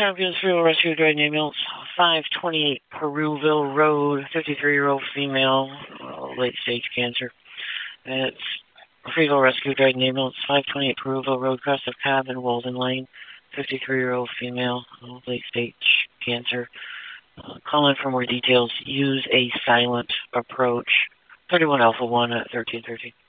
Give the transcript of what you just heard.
copy of this Freeville Rescue Driving Ambulance, 528 Peruville Road, 53-year-old female, late-stage cancer. It's Freeville Rescue Driving Ambulance, 528 Peruville Road, Crest of Cobb and Walden Lane, 53-year-old female, late-stage cancer. Call in for more details. Use a silent approach. 31 Alpha 1 at 1313.